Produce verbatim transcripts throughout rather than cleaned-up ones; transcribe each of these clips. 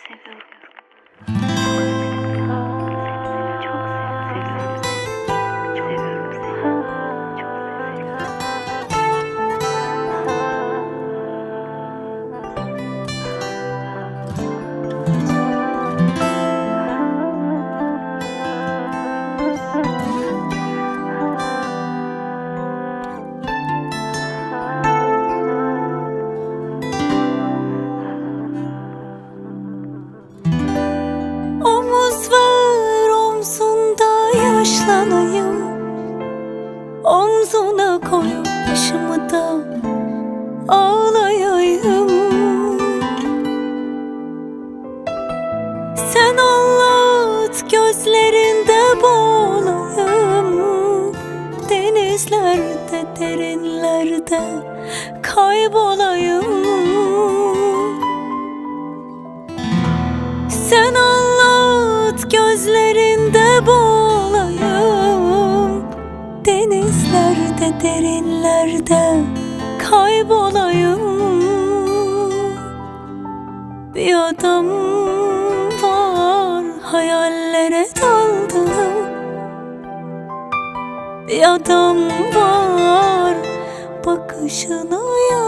seviyorum. Çok özledim. Çok seviyorum seni. Çok seviyorum seni. Çok Omuz ver omzunda yaşlanayım, omzuna koyup başımı da ağlayayım. Sen anlat, gözlerinde boğulayım, denizlerde derinlerde kaybolayım. Sen anlat, gözlerinde boğulayım, denizlerde derinlerde kaybolayım. Bir adam var, hayallere daldım. Bir adam var, bakışına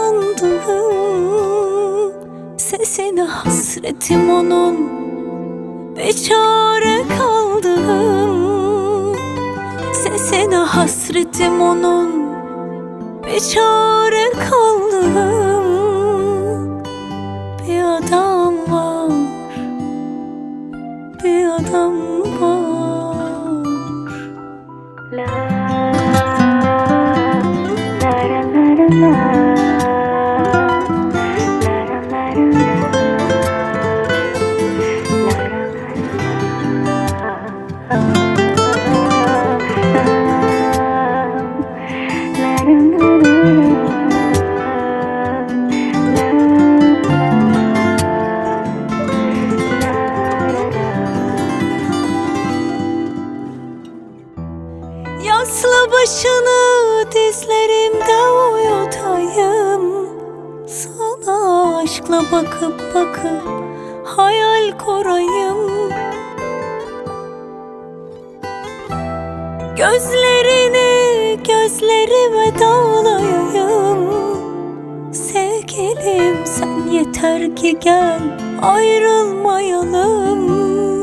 yandım. Sesine hasretim onun, bir çare kaldım. Sesine hasretim onun, bir çare kaldım. Bir adam var, bir adam var. La la la la la. Yaslı başını dizlerimde uyutayım, sana aşkla bakıp bakıp hayal kurayım. Gözlerini gözlerime dağlayayım. Sevgilim sen yeter ki gel, ayrılmayalım.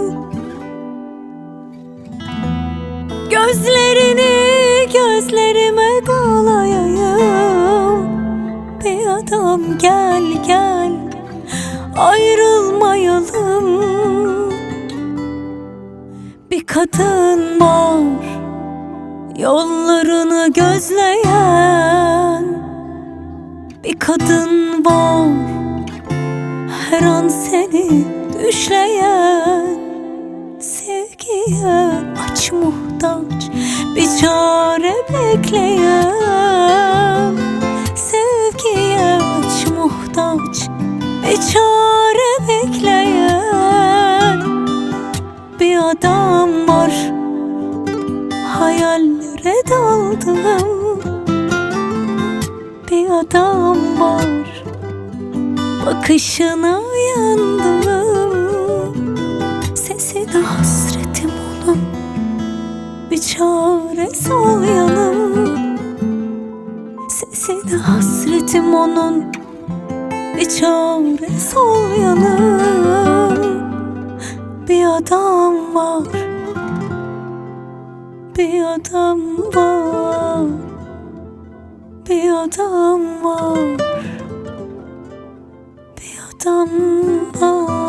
Gözlerini gözlerime dağlayayım. Bir adam gel gel, ayrılmayalım. Bir kadın var, yollarını gözleyen. Bir kadın var, her an seni düşleyen. Sevgiye aç muhtaç, bir çare bekleyen. Sevgiye aç muhtaç, bir çare bekleyen. Bir adam var, hayallere daldım. Bir adam var, bakışına yandım. Sesine hasretim onun, bir çare sol yanım. Sesine hasretim onun, bir çare sol yanım. Bir adam var, bir adam var, bir adam var, bir adam var.